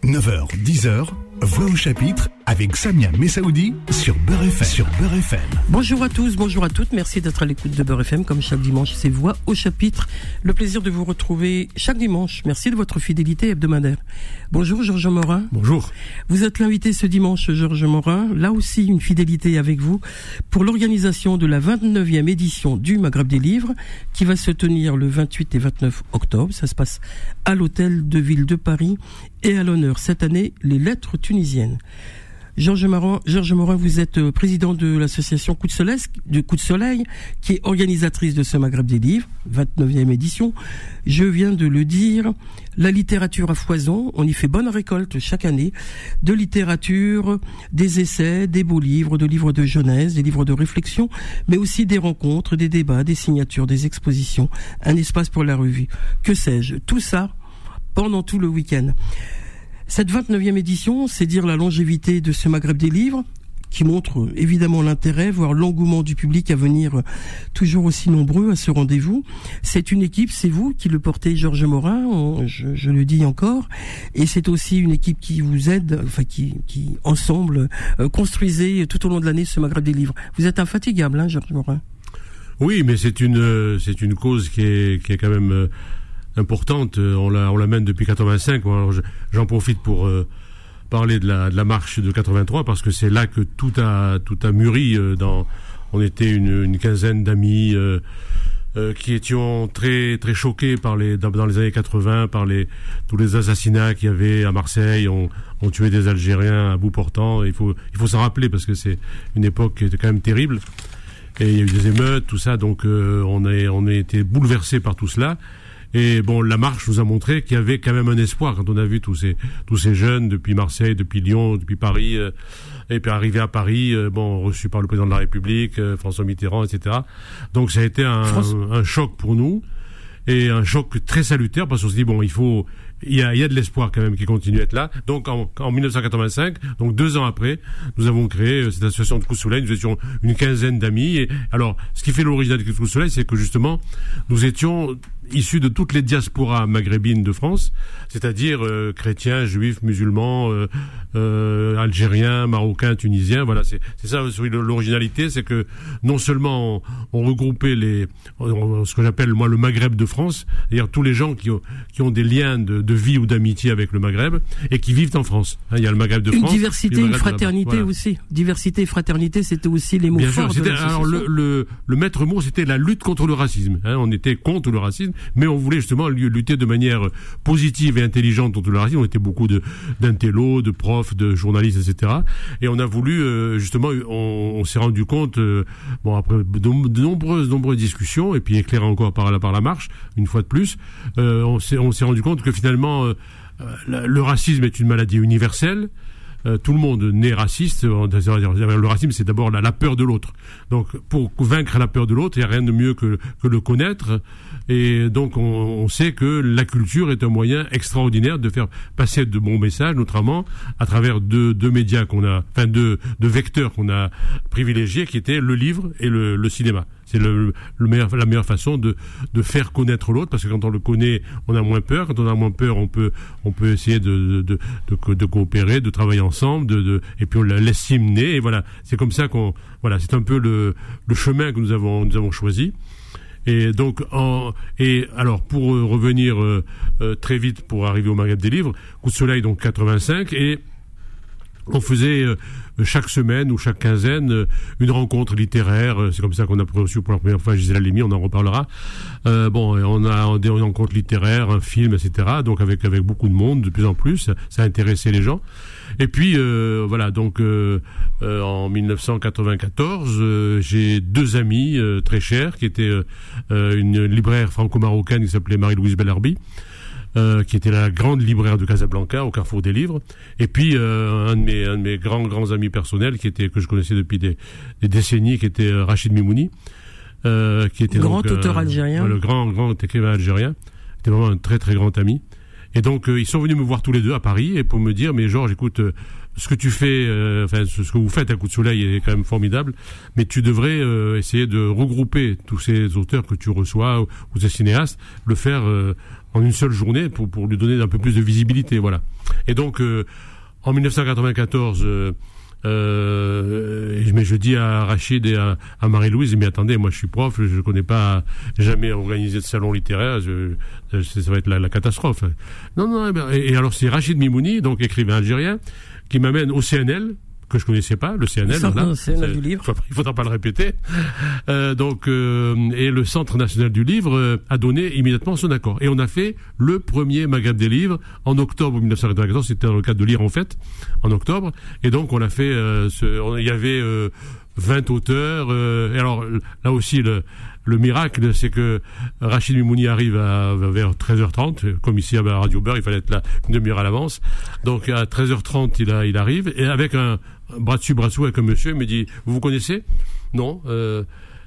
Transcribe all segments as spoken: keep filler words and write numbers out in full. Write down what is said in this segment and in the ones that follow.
neuf heures, dix heures, Voix au chapitre avec Samia Messaoudi sur Beurre F M. Sur Beurre F M. Bonjour à tous, bonjour à toutes. Merci d'être à l'écoute de Beurre F M. Comme chaque dimanche, c'est Voix au chapitre. Le plaisir de vous retrouver chaque dimanche. Merci de votre fidélité hebdomadaire. Bonjour Georges Morin. Bonjour. Vous êtes l'invité ce dimanche, Georges Morin. Là aussi, une fidélité avec vous pour l'organisation de la vingt-neuvième édition du Maghreb des livres qui va se tenir le vingt-huit et vingt-neuf octobre. Ça se passe à l'hôtel de ville de Paris et à l'honneur cette année les lettres tunisiennes. Georges Morin, Georges Morin, vous êtes président de l'association Coup de Soleil, de Coup de Soleil, qui est organisatrice de ce Maghreb des livres, vingt-neuvième édition. Je viens de le dire, la littérature à foison, on y fait bonne récolte chaque année, de littérature, des essais, des beaux livres, de livres de jeunesse, des livres de réflexion, mais aussi des rencontres, des débats, des signatures, des expositions, un espace pour la revue. Que sais-je, tout ça pendant tout le week-end. Cette vingt-neuvième édition, c'est dire la longévité de ce Maghreb des livres, qui montre évidemment l'intérêt, voire l'engouement du public à venir toujours aussi nombreux à ce rendez-vous. C'est une équipe, c'est vous qui le portez, Georges Morin, on, je, je le dis encore, et c'est aussi une équipe qui vous aide, enfin qui, qui ensemble euh, construisez tout au long de l'année ce Maghreb des livres. Vous êtes infatigable, hein, Georges Morin. Oui, mais c'est une c'est une cause qui est qui est quand même euh, importante. On la on la mène depuis quatre-vingt-cinq. Alors j'en profite pour euh, parler de la de la marche de quatre-vingt-trois parce que c'est là que tout a tout a mûri. Euh, dans on était une une quinzaine d'amis euh, euh, qui étions très très choqués par les dans, dans les années quatre-vingts par les tous les assassinats qu'il y avait à Marseille. On on tuait des Algériens à bout portant. Il faut il faut s'en rappeler parce que c'est une époque qui était quand même terrible. Et il y a eu des émeutes, tout ça. Donc euh, on a on a été bouleversés par tout cela. Et bon, la marche nous a montré qu'il y avait quand même un espoir quand on a vu tous ces tous ces jeunes depuis Marseille, depuis Lyon, depuis Paris, euh, et puis arrivés à Paris, euh, bon reçus par le président de la République, euh, François Mitterrand, et cetera. Donc ça a été un, un, un choc pour nous et un choc très salutaire parce qu'on se dit bon, il faut il y a il y a de l'espoir quand même qui continue à être là. Donc en, en mille neuf cent quatre-vingt-cinq, donc deux ans après, nous avons créé cette association de Coup de Soleil. Nous étions une quinzaine d'amis. Et alors, ce qui fait l'originalité de Coup de Soleil, c'est que justement, nous étions issus de toutes les diasporas maghrébines de France, c'est-à-dire euh, chrétiens, juifs, musulmans, euh, euh, algériens, marocains, tunisiens. Voilà, c'est, c'est ça l'originalité, c'est que non seulement on, on regroupait les, on, ce que j'appelle moi le Maghreb de France, c'est-à-dire tous les gens qui ont, qui ont des liens de, de vie ou d'amitié avec le Maghreb et qui vivent en France. Hein, il y a le Maghreb de une France. Une diversité, une fraternité voilà. aussi. Diversité et fraternité, c'était aussi les mots Bien forts sûr, de c'était, alors le, le, le maître mot, c'était la lutte contre le racisme. Hein, on était contre le racisme. Mais on voulait justement lutter de manière positive et intelligente contre le racisme. On était beaucoup de d'intellos, de profs, de journalistes, et cetera. Et on a voulu euh, justement, on, on s'est rendu compte, euh, bon après de, de nombreuses nombreuses discussions et puis éclairé encore par la par la marche, une fois de plus, euh, on s'est on s'est rendu compte que finalement euh, le racisme est une maladie universelle. Euh, tout le monde naît raciste. Le racisme, c'est d'abord la, la peur de l'autre. Donc, pour vaincre la peur de l'autre, il n'y a rien de mieux que, que le connaître. Et donc, on, on sait que la culture est un moyen extraordinaire de faire passer de bons messages, notamment à travers deux, deux médias qu'on a, enfin deux, deux vecteurs qu'on a privilégiés, qui étaient le livre et le, le cinéma. C'est le, le meilleur, la meilleure façon de, de faire connaître l'autre, parce que quand on le connaît, on a moins peur. Quand on a moins peur, on peut, on peut essayer de, de, de, de coopérer, de travailler ensemble, de, de, et puis on l'estime né. Et voilà, c'est comme ça qu'on, voilà, c'est un peu le, le chemin que nous avons, nous avons choisi. Et donc, en, et alors pour euh, revenir euh, euh, très vite pour arriver au Maghreb des livres, Coup de Soleil donc quatre-vingt-cinq et on faisait euh, chaque semaine ou chaque quinzaine euh, une rencontre littéraire. Euh, c'est comme ça qu'on a reçu pour la première fois Gisèle Halimi, on en reparlera. Euh, bon, on a des rencontres littéraires, un film, et cetera. Donc avec avec beaucoup de monde, de plus en plus, ça, ça a intéressé les gens. Et puis euh, voilà, donc euh, euh, en mille neuf cent quatre-vingt-quatorze, euh, j'ai deux amis euh, très chers qui étaient euh, une libraire franco-marocaine qui s'appelait Marie-Louise Bellarbi. Euh, qui était la grande libraire de Casablanca au Carrefour des Livres, et puis euh, un de mes un de mes grands grands amis personnels qui était que je connaissais depuis des, des décennies, qui était euh, Rachid Mimouni, euh, qui était grand donc, auteur euh, algérien, le grand grand écrivain algérien, c'était vraiment un très très grand ami. Et donc euh, ils sont venus me voir tous les deux à Paris et pour me dire mais Georges, écoute, euh, ce que tu fais, euh, enfin ce, ce que vous faites à Coup de Soleil est quand même formidable, mais tu devrais euh, essayer de regrouper tous ces auteurs que tu reçois ou, ou ces cinéastes, le faire euh, en une seule journée pour, pour lui donner un peu plus de visibilité, voilà. Et donc, euh, en dix-neuf cent quatre-vingt-quatorze, euh, euh, mais je dis à Rachid et à, à Marie-Louise, mais attendez, moi je suis prof, je connais pas jamais organisé de salon littéraire, je, je, ça va être la, la catastrophe. Non, non, et, et alors c'est Rachid Mimouni, donc écrivain algérien, qui m'amène au C N L, que je connaissais pas, le C N L, voilà, C N L du livre. Il faudra pas le répéter. Euh, donc, euh, et le Centre national du livre euh, a donné immédiatement son accord. Et on a fait le premier Maghreb des livres en octobre dix-neuf cent quatre-vingt-quatorze. C'était dans le cadre de Lire en Fête, en octobre. Et donc, on a fait. Euh, ce, il y avait euh, vingt auteurs. Euh, et alors, là aussi, le, le miracle, c'est que Rachid Mimouni arrive à, vers treize heures trente, comme ici à la Radio Beurre, il fallait être là une demi-heure à l'avance. Donc, à treize heures trente, il, a, il arrive, et avec un bras dessus, bras dessous avec un monsieur, il me dit, vous vous connaissez? Non. Euh,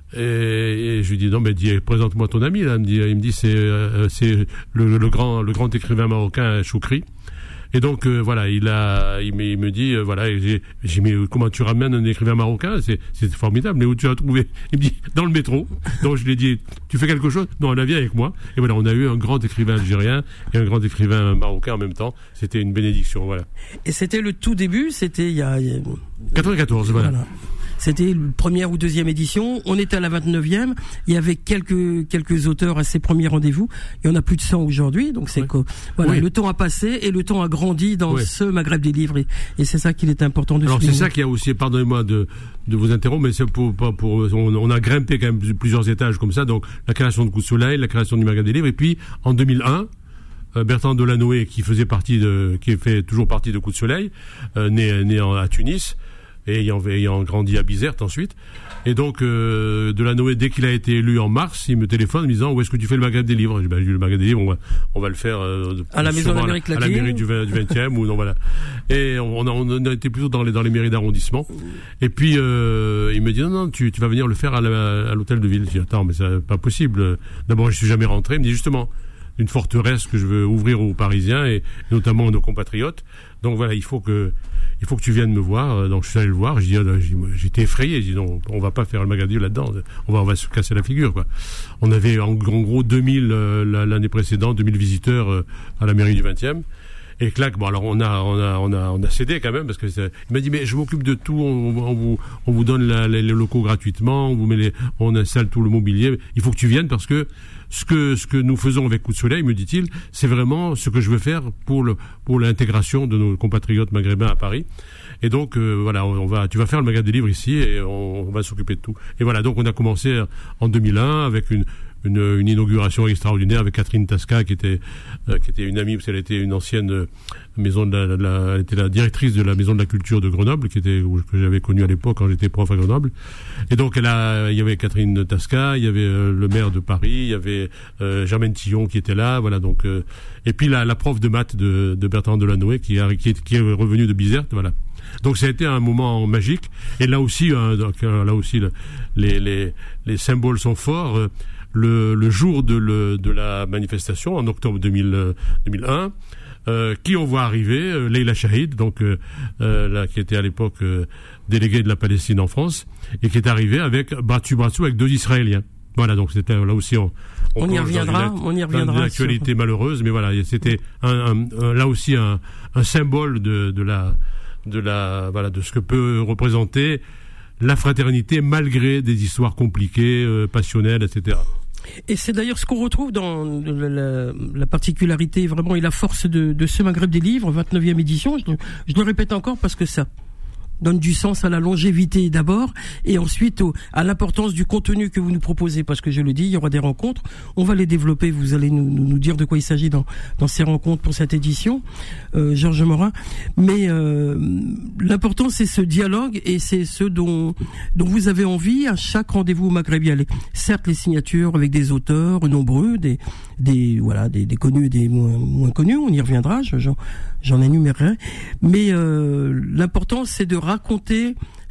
et, et je lui dis, non, mais dis, présente-moi ton ami, là. Il me dit, il me dit c'est, euh, c'est le, le grand, le grand écrivain marocain, Choukri. Et donc, euh, voilà, il a, il me, il me dit, euh, voilà, j'ai, j'ai mais comment tu ramènes un écrivain marocain? C'est, c'est formidable, mais où tu as trouvé? Il me dit, dans le métro. Donc, je lui ai dit, tu fais quelque chose? Non, elle vient avec moi. Et voilà, on a eu un grand écrivain algérien et un grand écrivain marocain en même temps. C'était une bénédiction, voilà. Et c'était le tout début, c'était il y a... quatre-vingt-quatorze, voilà. voilà. C'était la première ou deuxième édition. On était à la vingt-neuvième. Il y avait quelques quelques auteurs à ces premiers rendez-vous. Il y en a plus de cent aujourd'hui. Donc c'est oui. que voilà, oui. le temps a passé et le temps a grandi dans oui. ce Maghreb des livres. Et, et c'est ça qu'il est important de. Alors souligner. c'est ça qui a aussi, pardonnez-moi de de vous interrompre, mais c'est pour pour, pour on, on a grimpé quand même plusieurs étages comme ça. Donc la création de Coup de Soleil, la création du Maghreb des livres, et puis en deux mille un. Bertrand Delanoë, qui faisait partie de, qui fait toujours partie de Coup de Soleil, euh, né, né en, à Tunis, et ayant, ayant grandi à Bizerte ensuite. Et donc, euh, Delanoë, dès qu'il a été élu en mars, il me téléphone en me disant, où est-ce que tu fais le Maghreb des livres? Je dis, ben, le Maghreb des livres, on va, on va le faire, euh, à la Maison d'Amérique latine. À la mairie du vingtième, ou non, voilà. Et on a, on a été plutôt dans les, dans les mairies d'arrondissement. Et puis, euh, il me dit, non, non, tu, tu vas venir le faire à, la, à l'hôtel de ville. Je dis, attends, mais c'est pas possible. D'abord, je suis jamais rentré. Il me dit, justement, une forteresse que je veux ouvrir aux Parisiens et notamment à nos compatriotes. Donc voilà, il faut que il faut que tu viennes me voir. Donc je suis allé le voir. Je dis, j'étais effrayé. Je dis non, on va pas faire le Maghreb là-dedans. On va on va se casser la figure quoi. On avait en, en gros deux mille euh, l'année précédente, deux mille visiteurs euh, à la mairie du vingtième. Et clac, bon alors on a on a on a on a cédé quand même parce que c'est, il m'a dit mais je m'occupe de tout, on, on vous on vous donne la, les, les locaux gratuitement, on vous met les, on installe tout le mobilier. Il faut que tu viennes parce que ce que ce que nous faisons avec Coup de Soleil, me dit-il, c'est vraiment ce que je veux faire pour le pour l'intégration de nos compatriotes maghrébins à Paris. Et donc euh, voilà, on, on va tu vas faire le Maghreb des livres ici et on, on va s'occuper de tout. Et voilà, donc on a commencé en deux mille un avec une Une, une inauguration extraordinaire avec Catherine Tasca qui était euh, qui était une amie parce qu'elle était une ancienne euh, maison de la, de la elle était la directrice de la maison de la culture de Grenoble qui était que j'avais connue à l'époque quand j'étais prof à Grenoble. Et donc elle a il y avait Catherine Tasca, il y avait euh, le maire de Paris, il y avait euh, Germaine Tillon qui était là, voilà donc euh, et puis la, la prof de maths de, de Bertrand Delanoë qui est qui est, qui est revenue de Bizerte, voilà. Donc ça a été un moment magique et là aussi hein, donc, là aussi le, les les les symboles sont forts. Euh, Le, le jour de, le, de la manifestation, en octobre deux mille, deux mille un, euh, qui on voit arriver, euh, Leila Chahid, donc euh, euh, là, qui était à l'époque euh, déléguée de la Palestine en France, et qui est arrivée avec bras dessus bras dessous avec deux Israéliens. Voilà, donc c'était là aussi on, on, on y reviendra, une, on y reviendra. Une actualité sur... malheureuse, mais voilà, c'était un, un, un, là aussi un, un symbole de, de la, de la, voilà, de ce que peut représenter la fraternité malgré des histoires compliquées, euh, passionnelles, et cetera. Et c'est d'ailleurs ce qu'on retrouve dans la, la particularité vraiment et la force de, de ce Maghreb des livres, vingt-neuvième édition. Je, je le répète encore parce que ça donne du sens à la longévité d'abord et ensuite au, à l'importance du contenu que vous nous proposez parce que je le dis, il y aura des rencontres, on va les développer, vous allez nous, nous, nous dire de quoi il s'agit dans, dans ces rencontres pour cette édition, euh, Georges Morin, mais euh, l'important c'est ce dialogue et c'est ce dont, dont vous avez envie à chaque rendez-vous au Maghreb y aller. Certes les signatures avec des auteurs nombreux, des, des, voilà, des, des connus et des moins, moins connus, on y reviendra, j'en, j'en énumérerai, mais euh, l'important c'est de raconter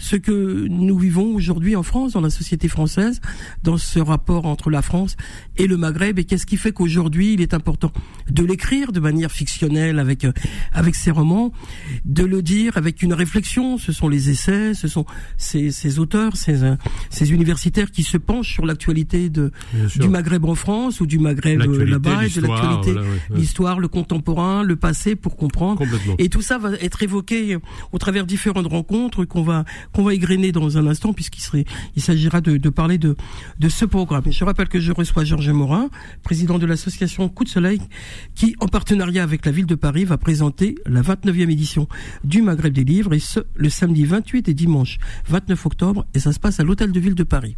ce que nous vivons aujourd'hui en France, dans la société française, dans ce rapport entre la France et le Maghreb, et qu'est-ce qui fait qu'aujourd'hui il est important de l'écrire de manière fictionnelle avec avec ses romans, de le dire avec une réflexion. Ce sont les essais, ce sont ces, ces auteurs, ces, ces universitaires qui se penchent sur l'actualité de du Maghreb en France ou du Maghreb là-bas, et de l'actualité, voilà, ouais, ouais. l'histoire, le contemporain, le passé, pour comprendre. Et tout ça va être évoqué au travers différentes rencontres qu'on va qu'on va égrener dans un instant, puisqu'il serait il s'agira de, de parler de de ce programme. Et je rappelle que je reçois Georges Morin, président de l'association Coup de Soleil, qui, en partenariat avec la ville de Paris, va présenter la vingt-neuvième édition du Maghreb des livres, et ce, le samedi vingt-huit et dimanche vingt-neuf octobre, et ça se passe à l'Hôtel de Ville de Paris.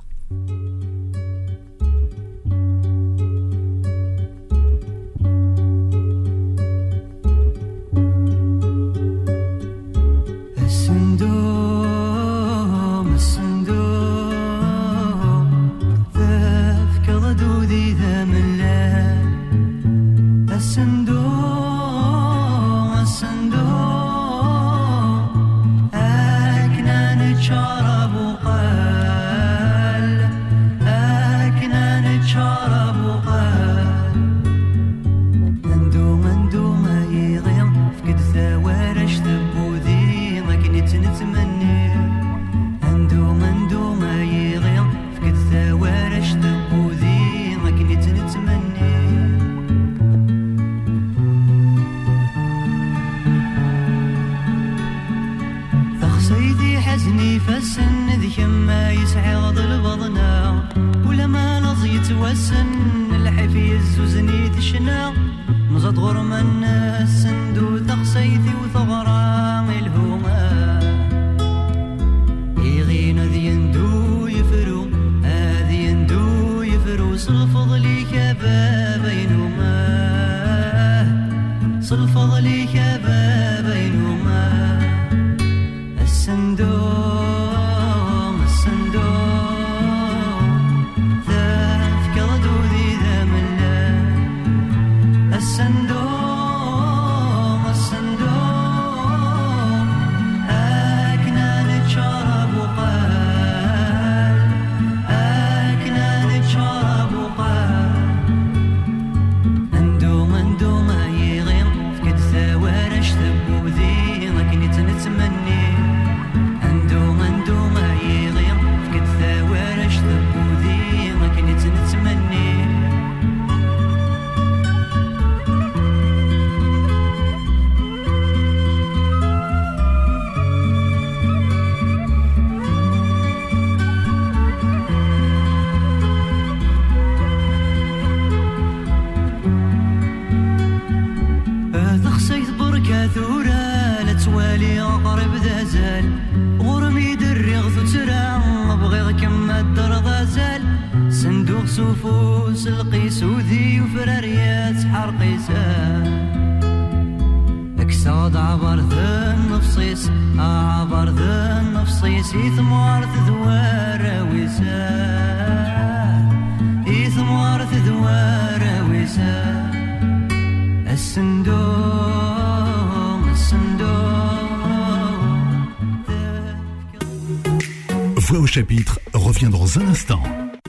Voix au chapitre revient dans un instant.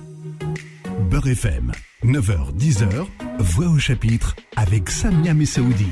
Beurre F M, neuf heures dix heures, Voix au chapitre avec Samia Messaoudi.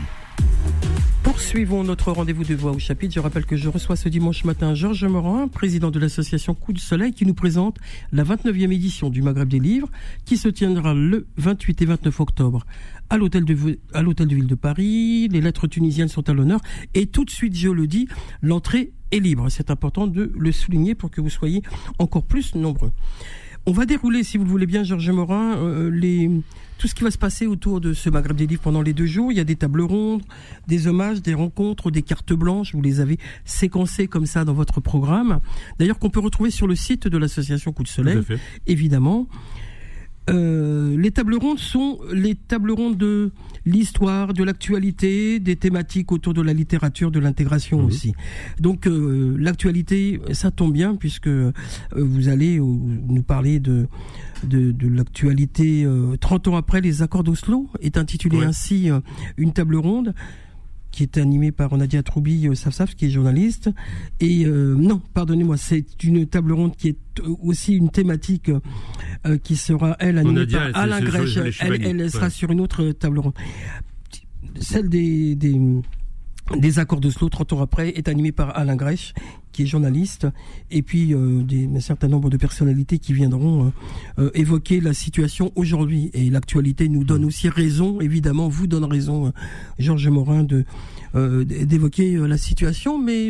Poursuivons notre rendez-vous de Voix au chapitre. Je rappelle que je reçois ce dimanche matin Georges Morin, président de l'association Coup de Soleil, qui nous présente la vingt-neuvième édition du Maghreb des livres, qui se tiendra le vingt-huit et vingt-neuf octobre à l'hôtel de, à l'hôtel de Ville de Paris. Les lettres tunisiennes sont à l'honneur. Et tout de suite, je le dis, l'entrée est libre. C'est important de le souligner pour que vous soyez encore plus nombreux. On va dérouler, si vous le voulez bien, Georges Morin, euh, les, tout ce qui va se passer autour de ce Maghreb des livres pendant les deux jours. Il y a des tables rondes, des hommages, des rencontres, des cartes blanches. Vous les avez séquencées comme ça dans votre programme. D'ailleurs, qu'on peut retrouver sur le site de l'association Coup de Soleil, évidemment. Euh, les tables rondes sont les tables rondes de l'histoire, de l'actualité, des thématiques autour de la littérature, de l'intégration, mmh. aussi. Donc euh, l'actualité, ça tombe bien puisque euh, vous allez euh, nous parler de de, de l'actualité euh, trente ans après les accords d'Oslo, est intitulé ouais. ainsi euh, une table ronde. qui est animée par Nadia Troubi Safsaf, qui est journaliste. Et euh, non, pardonnez-moi, c'est une table ronde qui est aussi une thématique euh, qui sera, elle, animée Nadia, par Alain Grèche. Elle, elle sera ouais. sur une autre table ronde. Celle des... des des accords d'Oslo, trente ans après, est animé par Alain Grèche, qui est journaliste, et puis euh, des, un certain nombre de personnalités qui viendront euh, euh, évoquer la situation aujourd'hui. Et l'actualité nous donne aussi raison, évidemment, vous donne raison, euh, Georges Morin, de, euh, d'évoquer euh, la situation, mais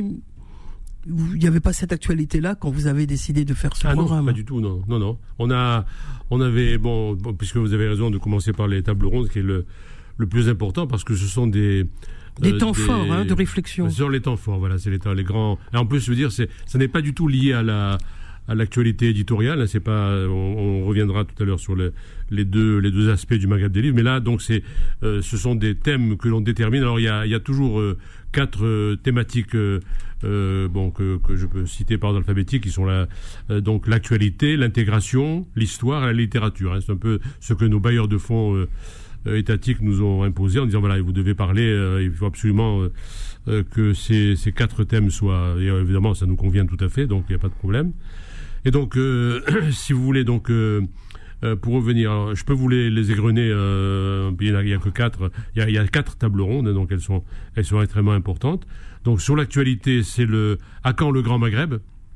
il n'y avait pas cette actualité-là quand vous avez décidé de faire ce ah programme. Non, pas du tout, non, non, non. On a, on avait, bon, bon, puisque vous avez raison de commencer par les tables rondes, qui est le, le plus important, parce que ce sont des Des temps euh, des, forts hein, de réflexion. Sur les temps forts, voilà, c'est les temps, les grands. Et en plus, je veux dire, c'est, ça n'est pas du tout lié à la, à l'actualité éditoriale. Hein, c'est pas, on, on reviendra tout à l'heure sur le, les deux, les deux aspects du Maghreb des livres. Mais là, donc, c'est, euh, ce sont des thèmes que l'on détermine. Alors, il y a, il y a toujours euh, quatre euh, thématiques, euh, euh, bon, que, que je peux citer par ordre alphabétique, qui sont la, euh, donc l'actualité, l'intégration, l'histoire et la littérature. Hein, c'est un peu ce que nos bailleurs de fonds euh, étatiques nous ont imposé en disant voilà, vous devez parler, euh, il faut absolument euh, euh, que ces, ces quatre thèmes soient, et euh, évidemment ça nous convient tout à fait, donc il n'y a pas de problème. Et donc euh, si vous voulez donc euh, euh, pour revenir, alors, je peux vous les, les égrener, euh, il n'y a, a que quatre, il y a, il y a quatre tables rondes, donc elles sont, elles sont extrêmement importantes. Donc sur l'actualité, c'est le à quand le Grand Maghreb,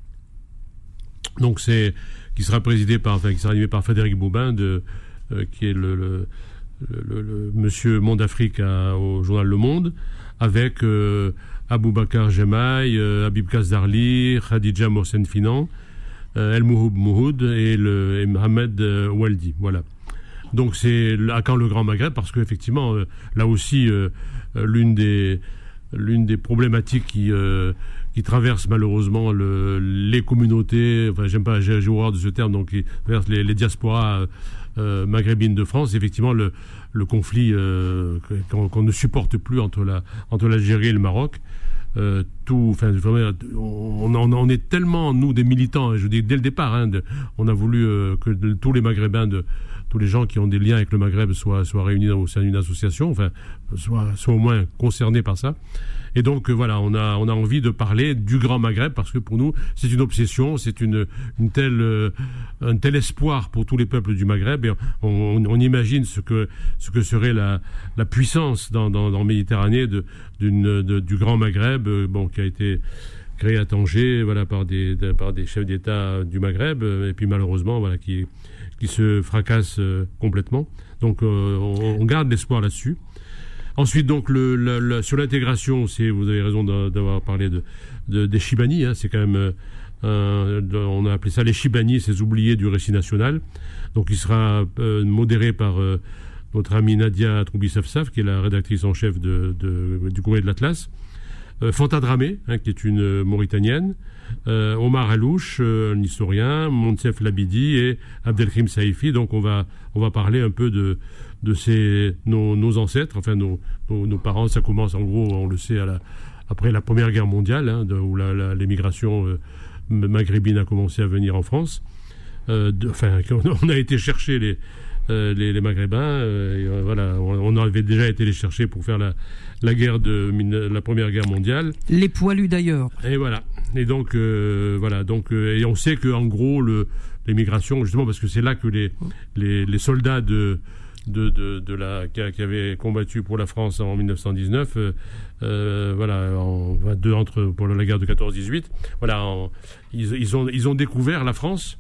donc c'est qui sera présidé par, enfin qui sera animé par Frédéric Bobin, de, euh, qui est le, le Le, le, le monsieur Monde Afrique à, au journal Le Monde, avec euh, Aboubacar Jemaï, euh, Habib Kazdarli, Khadija Mohsen Finan, euh, El Mouhoub Mouhoud et, le, et Mohamed euh, Waldi. Voilà. Donc c'est à quand le Grand Maghreb, parce qu'effectivement, euh, là aussi, euh, l'une des l'une des problématiques qui euh, qui traverse malheureusement le, les communautés, enfin j'aime pas, j'ai, j'ai horreur de ce terme, donc qui traverse les, les diasporas euh, maghrébines de France, effectivement le, le conflit euh, qu'on, qu'on ne supporte plus entre la entre l'Algérie et le Maroc. Euh, tout, enfin, vraiment, on, on, on est tellement nous des militants, je dis dès le départ, hein, de, on a voulu euh, que de, tous les Maghrébins, de, tous les gens qui ont des liens avec le Maghreb soient, soient réunis au sein d'une association, enfin, soient, soient au moins concernés par ça. Et donc euh, voilà, on a, on a envie de parler du Grand Maghreb parce que pour nous, c'est une obsession, c'est une, une telle, euh, un tel espoir pour tous les peuples du Maghreb. Et on, on, on imagine ce que, ce que serait la, la puissance dans, dans, dans Méditerranée de, d'une, de, du Grand Maghreb, euh, bon, qui a été créé à Tanger, voilà, par des, de, par des chefs d'État du Maghreb, euh, et puis malheureusement, voilà, qui, qui se fracasse euh, complètement. Donc, euh, on, on garde l'espoir là-dessus. Ensuite, donc, le, le, le, sur l'intégration, c'est, vous avez raison d'avoir parlé de, de, des Chibani, hein, c'est quand même, euh, de, on a appelé ça les Chibani, ces oubliés du récit national. Donc, il sera euh, modéré par euh, notre amie Nadia Troubi-Safsaf, qui est la rédactrice en chef de, de, du Courrier de l'Atlas. Euh, Fanta Dramé, hein, qui est une euh, Mauritanienne. Euh, Omar Alouche, euh, un historien, Monsef Labidi et Abdelkrim Saifi. Donc, on va, on va parler un peu de de ces, nos, nos ancêtres, enfin nos, nos, nos parents. Ça commence en gros, on le sait, à la, après la Première Guerre mondiale, hein, de, où la, la, l'émigration euh, maghrébine a commencé à venir en France. Euh, de, enfin, on a été chercher les, euh, les, les Maghrébins, euh, et, euh, voilà, on, on avait déjà été les chercher pour faire la, la guerre de la Première Guerre mondiale. Les poilus d'ailleurs. Et voilà. Et donc, euh, voilà. Donc, euh, et on sait que en gros, le, l'émigration, justement, parce que c'est là que les, les, les soldats de De, de, de la, qui, qui avait combattu pour la France en dix-neuf cent dix-neuf, euh, euh, voilà, en vingt-deux entre pour la guerre de quatorze dix-huit, voilà, en, ils, ils ont ils ont découvert la France,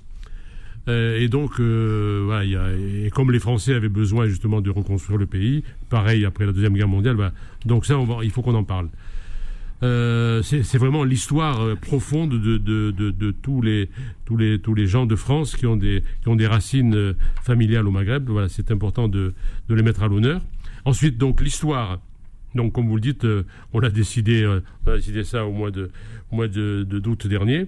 euh, et donc euh, voilà, y a, et comme les Français avaient besoin justement de reconstruire le pays, pareil après la deuxième guerre mondiale, voilà, donc ça on va, il faut qu'on en parle. Euh, c'est, c'est vraiment l'histoire euh, profonde de, de, de, de tous les tous les tous les gens de France qui ont des qui ont des racines euh, familiales au Maghreb. Voilà, c'est important de de les mettre à l'honneur. Ensuite, donc l'histoire. Donc, comme vous le dites, euh, on a décidé euh, on a décidé ça au mois de au mois de, de d'août dernier.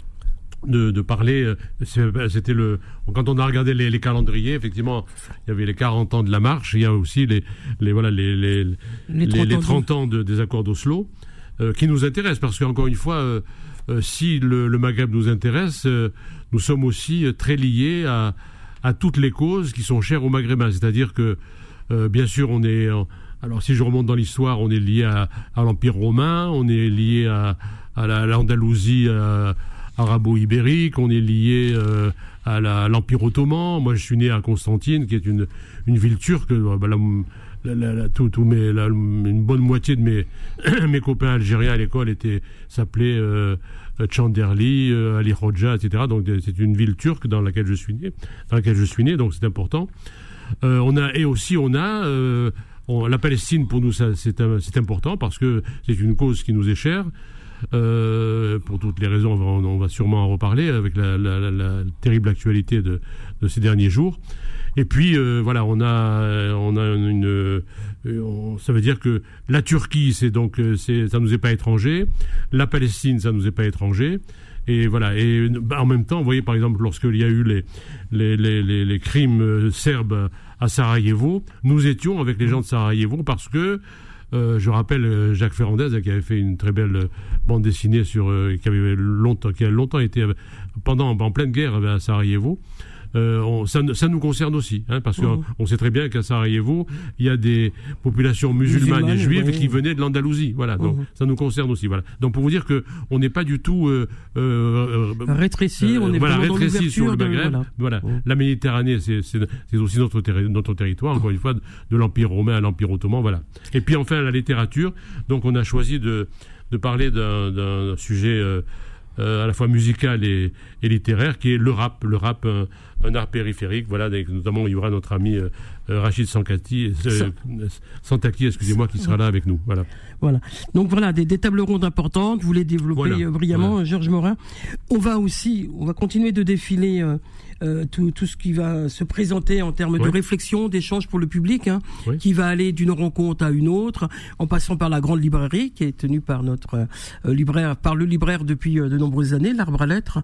De, de parler, euh, c'était le quand on a regardé les, les calendriers, effectivement, il y avait les quarante ans de la marche, il y a aussi les les voilà les les les, les, les trente ans de, des accords d'Oslo. Euh, qui nous intéresse, parce qu'encore une fois, euh, euh, si le, le Maghreb nous intéresse, euh, nous sommes aussi euh, très liés à, à toutes les causes qui sont chères aux Maghrébins. C'est-à-dire que, euh, bien sûr, on est, alors si je remonte dans l'histoire, on est lié à, à l'Empire romain, on est lié à, à, la, à l'Andalousie euh, arabo-ibérique, on est lié euh, à, la, à l'Empire ottoman. Moi, je suis né à Constantine, qui est une, une ville turque. Bah, la, la, la, la, tout, tout mes, la, une bonne moitié de mes, mes copains algériens à l'école étaient, s'appelaient euh, Chanderli, euh, Ali Hoxha, et cetera. Donc c'est une ville turque dans laquelle je suis né, dans laquelle je suis né. Donc c'est important. Euh, on a et aussi on a euh, on, la Palestine pour nous ça, c'est, un, c'est important parce que c'est une cause qui nous est chère. Euh, pour toutes les raisons, on va, on va sûrement en reparler avec la, la, la, la terrible actualité de, de ces derniers jours. Et puis euh, voilà, on a, on a une, euh, on, ça veut dire que la Turquie, c'est donc, c'est, ça nous est pas étranger. La Palestine, ça nous est pas étranger. Et voilà. Et bah, en même temps, vous voyez, par exemple, lorsqu'il y a eu les les les les, les crimes serbes à Sarajevo, nous étions avec les gens de Sarajevo parce que Euh, je rappelle Jacques Ferrandez qui avait fait une très belle bande dessinée sur euh, qui avait longtemps qui a longtemps été pendant en pleine guerre à Sarajevo. Euh, on, ça, ça nous concerne aussi, hein, parce qu'on mmh. on sait très bien qu'à Sarajevo, il y a des populations musulmanes Musulmane, et juives oui. qui venaient de l'Andalousie. Voilà, donc mmh. ça nous concerne aussi. Voilà. Donc pour vous dire que on n'est pas du tout euh, euh, rétréci, euh, on est voilà, vraiment rétréci dans sur le Maghreb. De, voilà, voilà. Mmh. La Méditerranée, c'est, c'est, c'est aussi notre, terri- notre territoire. Encore une fois, de, de l'Empire romain à l'Empire ottoman. Voilà. Et puis enfin la littérature. Donc on a choisi de de parler d'un, d'un sujet euh, euh, à la fois musical et, et littéraire, qui est le rap, le rap, un, un art périphérique. Voilà, avec, notamment il y aura notre ami euh, Rachid Sankati, euh, Santaki, excusez-moi, qui sera là avec nous. Voilà. Voilà. Donc voilà, des, des tables rondes importantes. Vous les développez voilà. brillamment, voilà. Georges Morin. On va aussi, on va continuer de défiler. Euh, Euh, tout, tout ce qui va se présenter en termes oui. de réflexion, d'échange pour le public, hein, oui. qui va aller d'une rencontre à une autre, en passant par la grande librairie qui est tenue par notre euh, libraire, par le libraire depuis euh, de nombreuses années, l'Arbre à Lettres.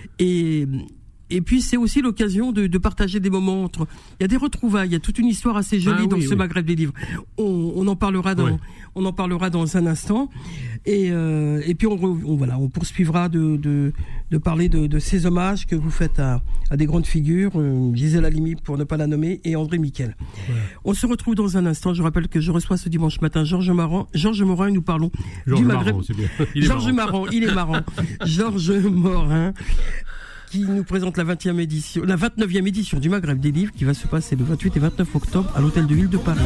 Et Et puis c'est aussi l'occasion de, de partager des moments entre. Il y a des retrouvailles, il y a toute une histoire assez jolie ah, dans oui, ce oui. Maghreb des livres. On, on en parlera dans, oui. on en parlera dans un instant. Et, euh, et puis on, on voilà, on poursuivra de, de, de parler de, de ces hommages que vous faites à, à des grandes figures, euh, Gisèle Halimi pour ne pas la nommer et André Miquel. Ouais. On se retrouve dans un instant. Je rappelle que je reçois ce dimanche matin Georges Morin. Georges Morin, et nous parlons Georges du Maghreb. Marrant, c'est bien. Il est Georges marrant. Marrant, il est marrant. Georges Morin, qui nous présente la vingtième édition, la vingt-neuvième édition du Maghreb des livres, qui va se passer le vingt-huit et vingt-neuf octobre à l'Hôtel de Ville de Paris.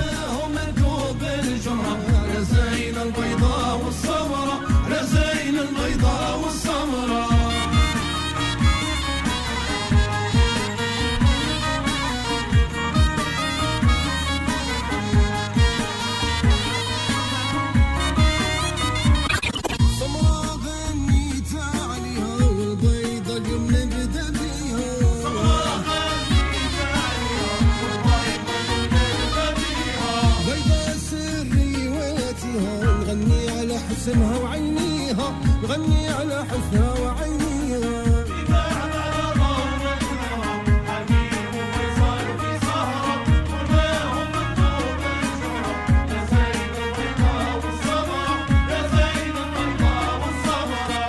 حسنها وعينيها نغني على حسنها وعينيها إذا على ضوء حبيب وصار في سهرة وماهم الدور الجرة يا زين البيضاء والصبرة يا زين البيضاء والصبرة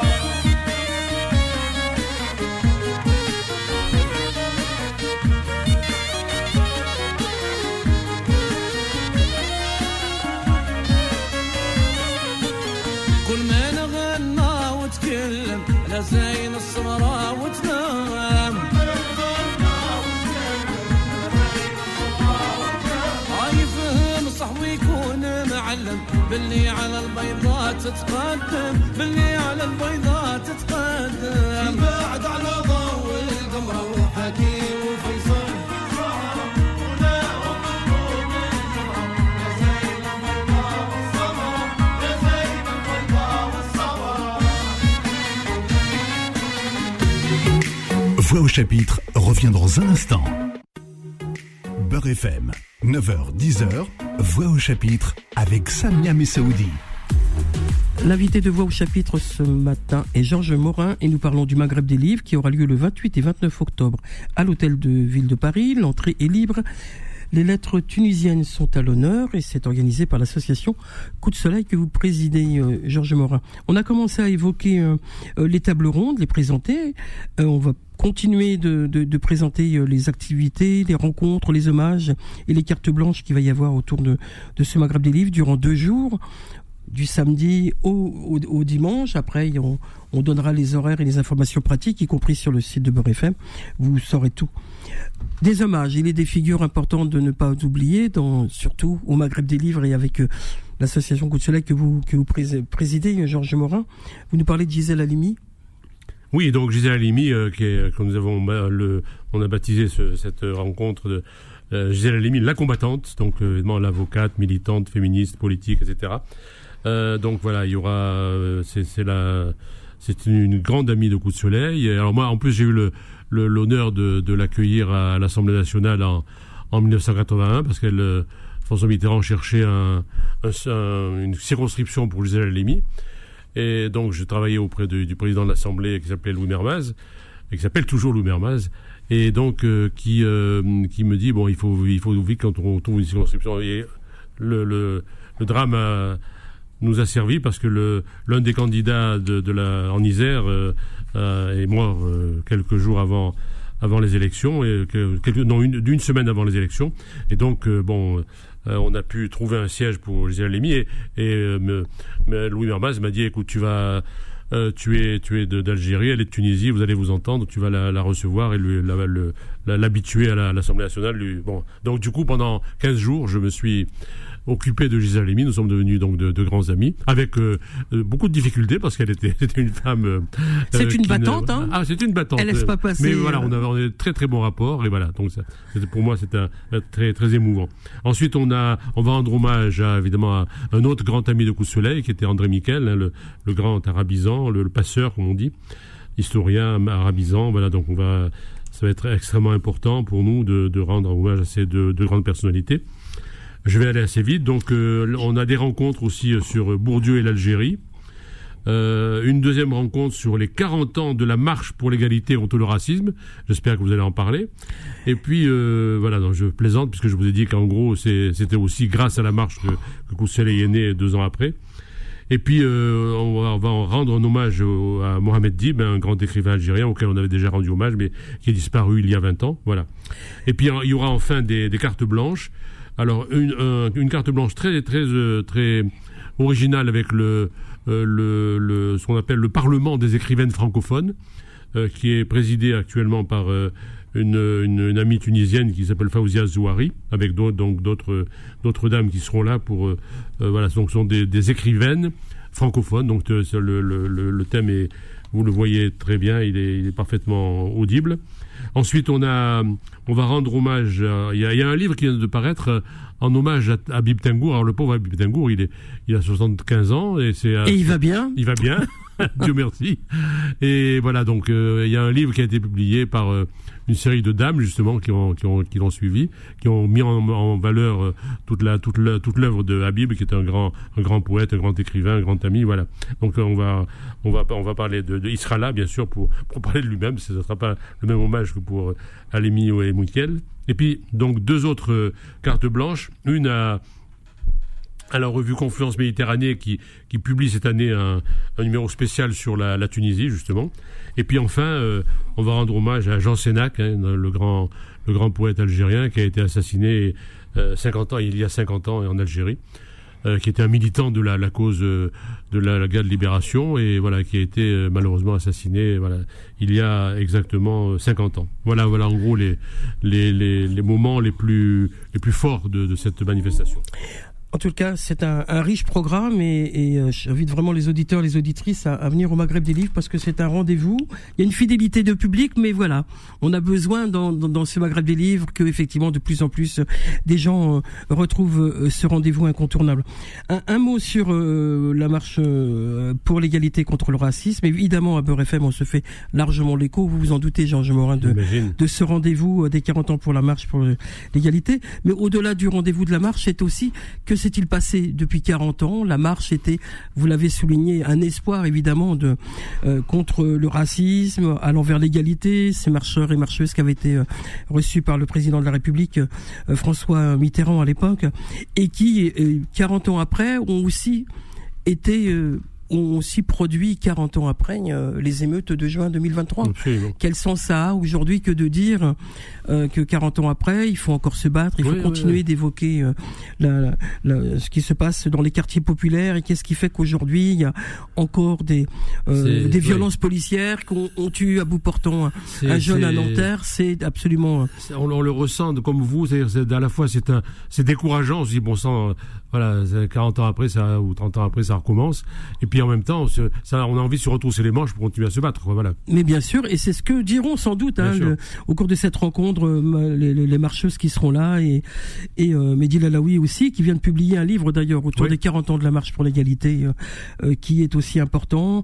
زين السمراء وتنام عايفهم صحوي يكون معلم باللي على البيضاء تتقدم باللي على البيضاء تتقدم بعد على ضوء القمر وحكيم وفيصل Voix au chapitre revient dans un instant. Beurre F M, neuf heures dix heures, Voix au chapitre avec Samia Messaoudi. L'invité de Voix au chapitre ce matin est Georges Morin et nous parlons du Maghreb des livres qui aura lieu le vingt-huit et vingt-neuf octobre à l'Hôtel de Ville de Paris. L'entrée est libre. Les lettres tunisiennes sont à l'honneur et c'est organisé par l'association Coup de Soleil que vous présidez, euh, Georges Morin. On a commencé à évoquer euh, euh, les tables rondes, les présenter. Euh, on va continuer de, de, de présenter euh, les activités, les rencontres, les hommages et les cartes blanches qu'il va y avoir autour de, de ce Maghreb des livres durant deux jours, du samedi au, au, au dimanche. Après, on, on donnera les horaires et les informations pratiques, y compris sur le site de Beurre F M. Vous saurez tout. Des hommages, il est des figures importantes de ne pas oublier, dans, surtout au Maghreb des livres et avec euh, l'association Coup de Soleil que vous, que vous présidez, Georges Morin. Vous nous parlez de Gisèle Halimi. Oui, donc Gisèle Halimi, euh, qui est, que nous avons, bah, le, on a baptisé ce, cette rencontre de euh, Gisèle Halimi, la combattante, donc euh, évidemment l'avocate, militante, féministe, politique, et cetera. Euh, donc voilà, il y aura, euh, c'est, c'est la, c'est une, une grande amie de Coup de Soleil. Et alors moi, en plus, j'ai eu le, le, l'honneur de, de l'accueillir à l'Assemblée nationale en, en dix-neuf cent quatre-vingt-un, parce qu'elle, euh, François Mitterrand cherchait un, un, un, une circonscription pour Gisèle Halimi. Et donc, je travaillais auprès de, du président de l'Assemblée qui s'appelait Louis Mermaz, et qui s'appelle toujours Louis Mermaz, et donc euh, qui euh, qui me dit bon, il faut il faut vite quand on trouve une circonscription. Et le le, le drame a, nous a servi parce que le l'un des candidats de, de la en Isère euh, euh, est mort euh, quelques jours avant avant les élections, et que, quelques, non une d'une semaine avant les élections, et donc euh, bon. Euh, on a pu trouver un siège pour Gisèle Halimi, et, et euh, me, me, Louis Mermaz m'a dit écoute, tu vas euh, tu es tu es de, d'Algérie, elle est de Tunisie, vous allez vous entendre, tu vas la, la recevoir et lui, la, le, la, l'habituer à, la, à l'Assemblée nationale. Lui, bon, donc du coup pendant quinze jours, je me suis occupé de Gisèle Halimi. Nous sommes devenus donc de, de grands amis, avec euh, beaucoup de difficcultés parce qu'elle était c'était une femme. Euh, c'est une battante, ne, hein. Ah, c'est une battante. Elle laisse pas passer. Mais voilà, on avait, on avait très très bons rapports, et voilà. Donc ça, c'était, pour moi, c'était un, un, très très émouvant. Ensuite, on a, on va rendre hommage à, évidemment à un autre grand ami de Coup de Soleil, qui était André Miquel, hein, le, le grand arabisant, le, le passeur, comme on dit, historien arabisant. Voilà, donc on va, ça va être extrêmement important pour nous de, de rendre hommage à ces deux, deux grandes personnalités. Je vais aller assez vite. Donc, euh, on a des rencontres aussi sur Bourdieu et l'Algérie. Euh, une deuxième rencontre sur les quarante ans de la marche pour l'égalité contre le racisme. J'espère que vous allez en parler. Et puis, euh, voilà, donc je plaisante puisque je vous ai dit qu'en gros, c'est, c'était aussi grâce à la marche que, que Coup de Soleil est né deux ans après. Et puis, euh, on, va, on va en rendre un hommage au, à Mohamed Dib, un grand écrivain algérien auquel on avait déjà rendu hommage, mais qui est disparu il y a vingt ans. Voilà. Et puis, il y aura enfin des, des cartes blanches. Alors une, un, une carte blanche très très euh, très originale avec le, euh, le, le ce qu'on appelle le Parlement des écrivaines francophones, euh, qui est présidé actuellement par euh, une, une, une amie tunisienne qui s'appelle Faouzia Zouari, avec d'autres donc d'autres d'autres dames qui seront là pour euh, euh, voilà, donc ce sont des, des écrivaines francophones. Donc euh, le, le, le, le thème est, vous le voyez très bien, il est, il est parfaitement audible. Ensuite, on a, on va rendre hommage. À, il y a, il y a un livre qui vient de paraître euh, en hommage à, à Habib Tengour. Alors le pauvre Habib Tengour, il est, il a soixante-quinze ans et c'est. Euh, et il va bien. Il va bien. Dieu merci. Et voilà, donc euh, il y a un livre qui a été publié par euh, une série de dames justement qui ont qui ont qui l'ont suivi, qui ont mis en, en valeur euh, toute la toute la, toute l'œuvre de Habib, qui est un grand un grand poète, un grand écrivain, un grand ami. Voilà. Donc euh, on va on va on va parler de, de il sera là bien sûr pour pour parler de lui-même. Ce ne sera pas le même hommage que pour euh, Halimi et Mouikel. Et puis donc deux autres euh, cartes blanches, une à à la revue Confluence Méditerranée qui, qui publie cette année un, un numéro spécial sur la, la Tunisie justement. Et puis enfin, euh, on va rendre hommage à Jean Sénac, hein, le grand le grand poète algérien qui a été assassiné euh, cinquante ans il y a cinquante ans en Algérie, euh, qui était un militant de la, la cause euh, de la, la guerre de libération, et voilà, qui a été euh, malheureusement assassiné voilà il y a exactement cinquante ans. Voilà voilà en gros les les les, les moments les plus les plus forts de, de cette manifestation. En tout cas, c'est un, un riche programme et, et euh, j'invite vraiment les auditeurs, les auditrices à, à venir au Maghreb des livres parce que c'est un rendez-vous. Il y a une fidélité de public, mais voilà, on a besoin dans, dans, dans ce Maghreb des livres que effectivement de plus en plus des gens euh, retrouvent euh, ce rendez-vous incontournable. Un, un mot sur euh, la marche euh, pour l'égalité contre le racisme. Évidemment, à Beurre F M, on se fait largement l'écho. Vous vous en doutez, Georges Morin, de, de ce rendez-vous euh, des quarante ans pour la marche pour l'égalité. Mais au-delà du rendez-vous de la marche, c'est aussi que s'est-il passé depuis quarante ans? La marche était, vous l'avez souligné, un espoir évidemment de euh, contre le racisme, allant vers l'égalité. Ces marcheurs et marcheuses qui avaient été euh, reçus par le président de la République, euh, François Mitterrand à l'époque, et qui, euh, quarante ans après, ont aussi été... Euh, ont aussi produit quarante ans après euh, les émeutes de juin deux mille vingt-trois. Absolument. Quel sens ça a aujourd'hui que de dire euh, que quarante ans après, il faut encore se battre, il faut oui, continuer oui, oui. d'évoquer euh, la, la, ce qui se passe dans les quartiers populaires et qu'est-ce qui fait qu'aujourd'hui il y a encore des euh, des violences oui. policières qu'on on tue à bout portant un, un jeune à Nanterre. C'est absolument... C'est, on, on le ressent comme vous, c'est-à-dire c'est, à la fois c'est, un, c'est décourageant, on se dit bon sang, euh, voilà, quarante ans après ça, ou trente ans après ça recommence, et puis en même temps, on, se, ça, on a envie de se retrousser les manches pour continuer à se battre. Voilà. Mais bien sûr, et c'est ce que diront sans doute hein, le, au cours de cette rencontre euh, les, les, les marcheuses qui seront là et, et euh, Mehdi Lalaoui aussi, qui vient de publier un livre d'ailleurs autour oui. des quarante ans de la marche pour l'égalité, euh, euh, qui est aussi important.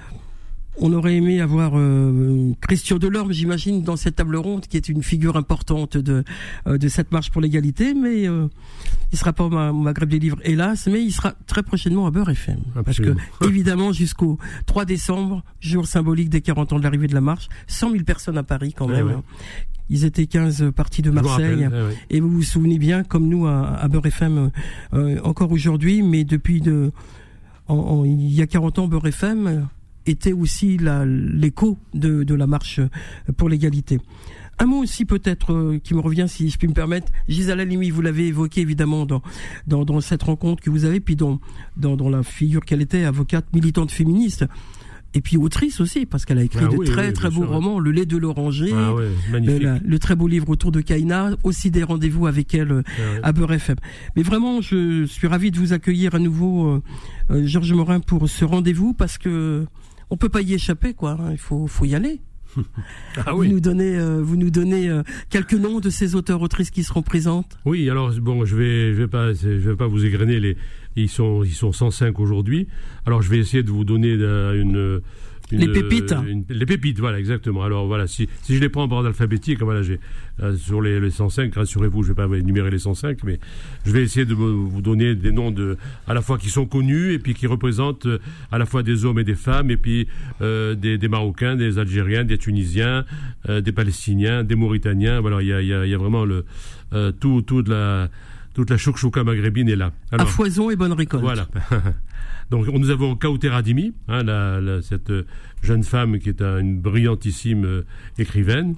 On aurait aimé avoir euh, Christian Delorme, j'imagine, dans cette table ronde, qui est une figure importante de euh, de cette marche pour l'égalité, mais euh, il sera pas au Maghreb des livres, hélas, mais il sera très prochainement à Beurre F M. Absolument. Parce que, évidemment, jusqu'au trois décembre, jour symbolique des quarante ans de l'arrivée de la marche, cent mille personnes à Paris quand même. Ouais, ouais. Ils étaient quinze partis de Marseille. Rappelle, ouais. Et vous vous souvenez bien, comme nous, à, à Beurre F M, euh, encore aujourd'hui, mais depuis de, en, en, il y a quarante ans, Beurre F M était aussi la, l'écho de, de la marche pour l'égalité. Un mot aussi peut-être euh, qui me revient, si je puis me permettre. Gisèle Halimi, vous l'avez évoqué évidemment dans, dans, dans cette rencontre que vous avez, puis dans, dans, dans la figure qu'elle était, avocate, militante féministe, et puis autrice aussi, parce qu'elle a écrit ah de oui, très oui, très beaux sûr, romans, ouais. Le lait de l'oranger, ah ouais, le, la, le très beau livre autour de Kaina, aussi des rendez-vous avec elle euh, ah ouais. à Beurre F M. Mais vraiment, je suis ravi de vous accueillir à nouveau, euh, euh, Georges Morin, pour ce rendez-vous, parce que on peut pas y échapper, quoi. Il faut, faut y aller. Ah oui. Vous nous donnez, euh, vous nous donnez euh, quelques noms de ces auteurs-autrices qui seront présentes. Oui, alors bon, je vais, je vais pas, je vais pas vous égrener les. Ils sont, ils sont cent cinq aujourd'hui. Alors je vais essayer de vous donner une. Une, les pépites. Une, les pépites, voilà, exactement. Alors voilà, si, si je les prends en ordre alphabétique, voilà, j'ai euh, sur les, les cent cinq, rassurez-vous, je vais pas énumérer les cent cinq, mais je vais essayer de vous donner des noms de, à la fois qui sont connus et puis qui représentent euh, à la fois des hommes et des femmes, et puis euh, des, des Marocains, des Algériens, des Tunisiens, euh, des Palestiniens, des Mauritaniens. Voilà, il y a, y a, y a vraiment le euh, tout, tout de la toute la chouchouka maghrébine est là. Alors, à foison et bonne récolte. Voilà. Donc nous avons Kauter Adimi, hein, la, la, cette jeune femme qui est un, une brillantissime euh, écrivaine.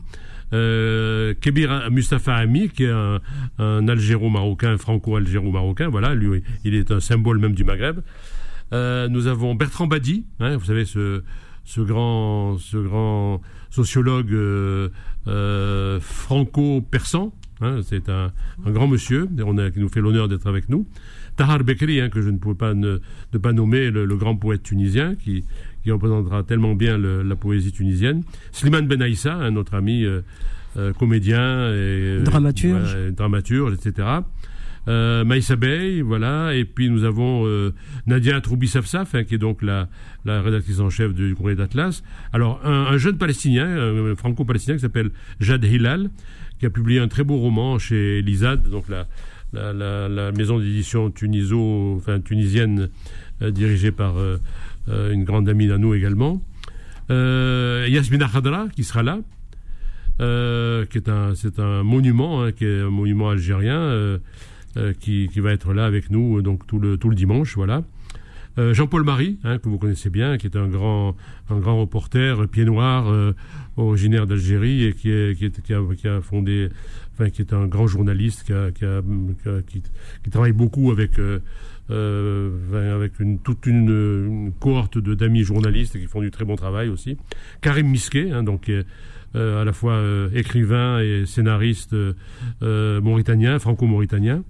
Euh, Kébir Mustafa Ami, qui est un, un Algéro-Marocain, franco-algéro-marocain. Voilà, lui, il est un symbole même du Maghreb. Euh, nous avons Bertrand Badi, hein, vous savez, ce, ce grand, ce grand sociologue euh, euh, franco-persan. Hein, c'est un, un grand monsieur, on a, qui nous fait l'honneur d'être avec nous. Tahar Bekri, hein, que je ne pouvais pas ne, ne pas nommer, le, le grand poète tunisien, qui, qui représentera tellement bien le, la poésie tunisienne. Slimane Ben Aïssa, un autre ami euh, euh, comédien, et, dramaturge, voilà, dramaturge, et cetera. Euh, Maïssa Bey, voilà, et puis nous avons euh, Nadia Troubi-Safsaf, hein, qui est donc la, la rédactrice en chef du Courrier d'Atlas. Alors, un, un jeune Palestinien, un franco-palestinien qui s'appelle Jad Hilal, qui a publié un très beau roman chez Lisad, donc la, la, la, la maison d'édition tuniso, enfin tunisienne, euh, dirigée par euh, euh, une grande amie à nous également. Euh, Yasmina Khadra, qui sera là, euh, qui est un, c'est un monument, hein, qui est un monument algérien, euh, euh, qui, qui va être là avec nous donc tout le tout le dimanche, voilà. Euh, Jean-Paul Marie, hein, que vous connaissez bien, qui est un grand, un grand reporter, pied noir, euh, originaire d'Algérie, et qui, est, qui, est, qui, a, qui a fondé, enfin, qui est un grand journaliste, qui, a, qui, a, qui, a, qui, qui travaille beaucoup avec, euh, euh, avec une, toute une, une cohorte de, d'amis journalistes qui font du très bon travail aussi. Karim Miske, hein, donc, euh, à la fois euh, écrivain et scénariste euh, mauritanien, franco-mauritanien.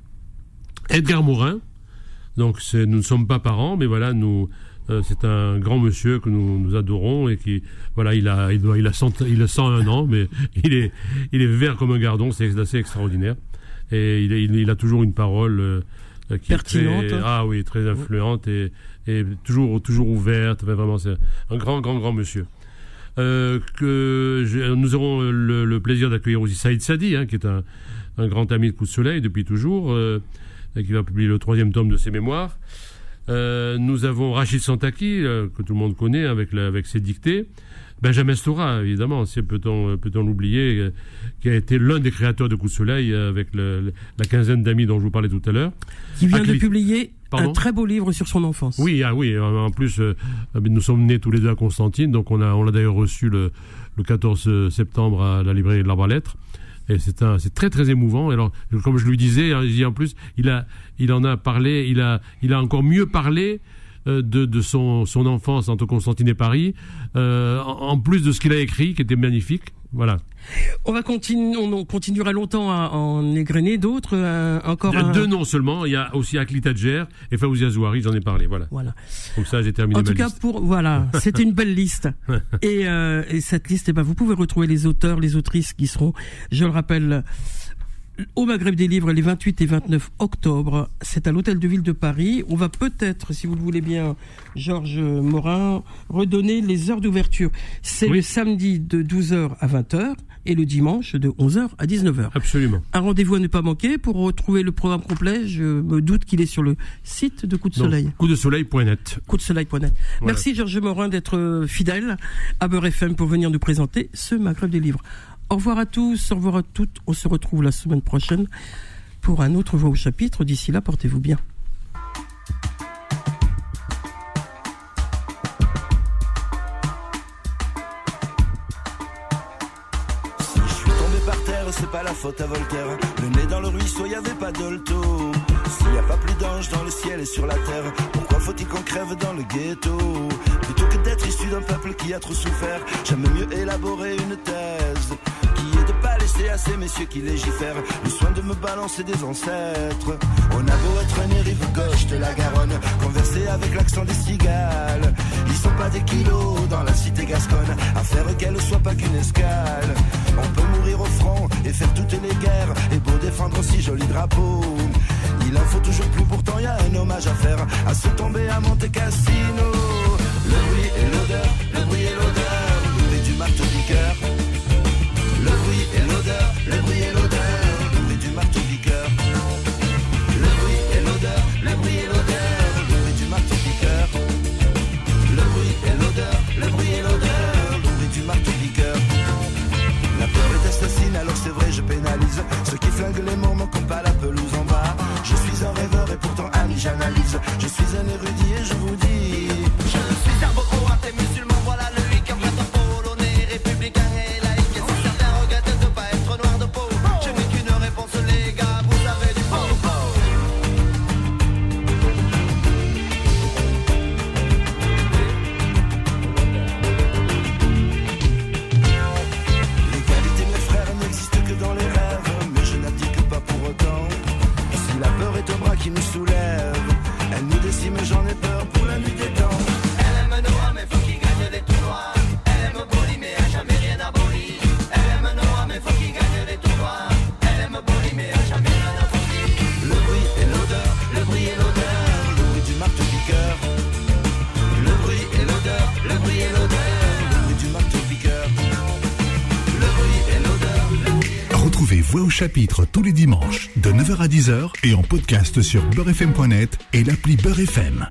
Edgar Morin. Donc c'est, nous ne sommes pas parents, mais voilà, nous, euh, c'est un grand monsieur que nous, nous adorons et qui, voilà, il a, il doit, il a cent, il a cent un ans, mais il est, il est vert comme un gardon, c'est assez extraordinaire. Et il, il, il a toujours une parole euh, qui pertinente, est très, ah oui, très influente et, et toujours, toujours ouverte. Enfin, vraiment, c'est un grand, grand, grand monsieur. Euh, que je, nous aurons le, le plaisir d'accueillir aussi Saïd Sadi, hein, qui est un, un grand ami de Coup de Soleil depuis toujours. Euh, et qui va publier le troisième tome de ses mémoires. Euh, nous avons Rachid Santaki, euh, que tout le monde connaît, avec, la, avec ses dictées. Benjamin Stora, évidemment, c'est, peut-on, peut-on l'oublier, euh, qui a été l'un des créateurs de Coup de Soleil, euh, avec le, le, la quinzaine d'amis dont je vous parlais tout à l'heure. Qui vient Acli... de publier Pardon un très beau livre sur son enfance. Oui, ah oui, en plus, euh, nous sommes nés tous les deux à Constantine, donc on, a, on l'a d'ailleurs reçu le, le quatorze septembre à la librairie de l'Arbre à Lettres. Et c'est, un, c'est très très émouvant. Alors, comme je lui disais, en plus, il, a, il en a parlé, il a, il a encore mieux parlé euh, de, de son, son enfance entre Constantine et Paris, euh, en, en plus de ce qu'il a écrit, qui était magnifique. Voilà. On va continuer, on continuera longtemps à en égrener d'autres, euh, encore de, un... Deux noms seulement, il y a aussi Akli Tadjer et Faouzia Zouari, j'en ai parlé, voilà. Voilà. Comme ça, j'ai terminé en ma tout cas, liste. pour, voilà, c'était une belle liste. et, euh, et cette liste, eh ben, vous pouvez retrouver les auteurs, les autrices qui seront, je le rappelle, au Maghreb des Livres les vingt-huit et vingt-neuf octobre. C'est à l'Hôtel de Ville de Paris. On va peut-être, si vous le voulez bien, Georges Morin, redonner les heures d'ouverture. C'est oui. le samedi de douze heures à vingt heures et le dimanche de onze heures à dix-neuf heures. Absolument. Un rendez-vous à ne pas manquer. Pour retrouver le programme complet, je me doute qu'il est sur le site de Coup de Soleil. coup de soleil point net. coup de soleil point net. Voilà. Merci Georges Morin d'être fidèle à Beurre F M pour venir nous présenter ce Maghreb des Livres. Au revoir à tous, au revoir à toutes. On se retrouve la semaine prochaine pour un autre Voix au chapitre. D'ici là, portez-vous bien. Si je suis tombé par terre, c'est pas la faute à Voltaire. Le nez dans le ruisseau, y avait pas d'olto. S'il y a pas plus d'anges dans le ciel et sur la terre, pourquoi faut-il qu'on crève dans le ghetto? Plutôt que d'être issu d'un peuple qui a trop souffert, j'aime mieux élaborer une thèse qui est de pas laisser à ces messieurs qui légifèrent le soin de me balancer des ancêtres. On a beau être né rive gauche de la Garonne, converser avec l'accent des cigales, ils sont pas des kilos dans la cité gasconne, à faire qu'elle soit pas qu'une escale. On peut mourir au front et faire toutes les guerres, et beau défendre aussi joli drapeau, il en faut toujours plus, pourtant y a un hommage à faire à se tomber à Monte Cassino. Le bruit et l'odeur, le bruit et l'odeur, le bruit du marteau-piqueur. Le bruit et l'odeur, le bruit et l'odeur, le bruit du marteau-piqueur. Le bruit et l'odeur, le bruit et l'odeur, le bruit du marteau-piqueur. Le bruit et l'odeur, le bruit et l'odeur, le bruit du marteau-piqueur. La peur est assassine, alors c'est vrai je pénalise ceux qui flinguent les morts, m'occupent pas la pelouse en bas. Je suis un rêveur et pourtant ami j'analyse. Je suis un érudit et je vous dis, je suis un beau croate et musulman, voilà le hic, un prêtre polonais, républicain et laïque. Et si certains regrettent de pas être noir de peau, je n'ai qu'une réponse les gars, vous avez du faux. L'égalité mes frères n'existe que dans les rêves, mais je n'abdique pas pour autant. Si la peur est un bras qui nous soulève, elle nous décime, j'en ai peur pour la nuit des temps. Elle aime Noah, mais faut qu'il gagne les tournois. Elle aime Boli, mais a jamais rien aboli. Elle aime Noah, mais faut qu'il gagne les tournois. Elle aime Boli, mais a jamais rien aboli. Le bruit et l'odeur, le bruit et l'odeur, le bruit du marteau-piqueur. Le bruit et l'odeur, le bruit et l'odeur, le bruit du marteau-piqueur. Le bruit et l'odeur, le bruit et l'odeur. Retrouvez Voix au chapitre tous les dimanches de neuf heures à dix heures et en podcast sur beurre f m point net et l'appli Beurre F M.